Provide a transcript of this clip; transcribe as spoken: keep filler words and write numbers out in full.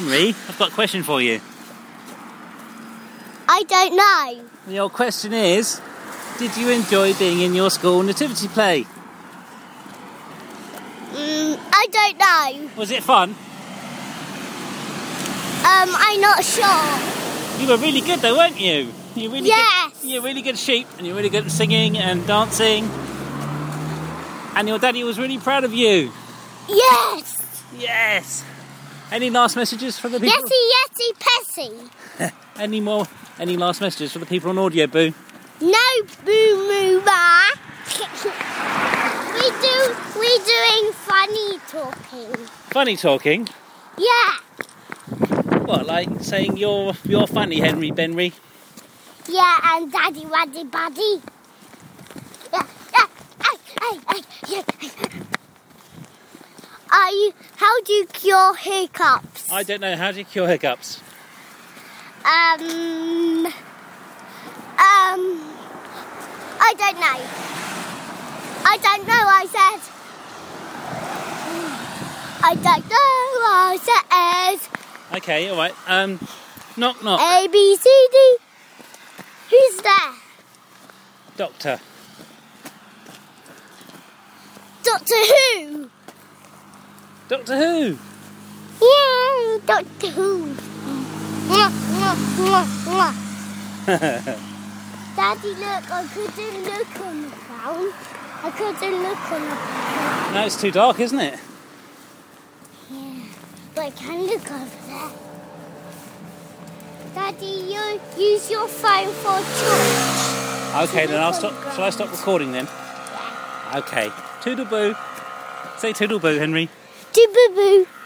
Henry, I've got a question for you. I don't know. Your question is, did you enjoy being in your school nativity play? Mm, I don't know. Was it fun? Um, I'm not sure. You were really good though, weren't you? You're really Yes. good. You're really good at sheep, and you're really good at singing and dancing. And your daddy was really proud of you. Yes. Yes. Any last messages for the people? Yesy, yesy, pessy. Any more? Any last messages for the people on audio, Boo? No boo moo ba. we do. We're doing funny talking. Funny talking. Yeah. What, like saying you're you're funny, Henry Benry? Yeah, and Daddy Waddy Buddy. Yeah, yeah, ay, ay, ay, yeah. Are you? How do you cure hiccups? I don't know. How do you cure hiccups? Um. Um. I don't know. I don't know. I said. I don't know. I said. Okay, all right. Um, knock knock. A B C D. Who's there? Doctor. Doctor Who. Doctor Who. Yeah, Doctor Who. Mwah, mwah, mwah, mwah. Daddy, look, I couldn't look on the ground. I couldn't look on the ground. No, it's too dark, isn't it? Yeah, but I can look over there. Daddy, you use your phone for torch. Okay, then I'll stop. Shall I stop recording then? Okay. Toodle boo. Say toodle boo, Henry. Toodle boo.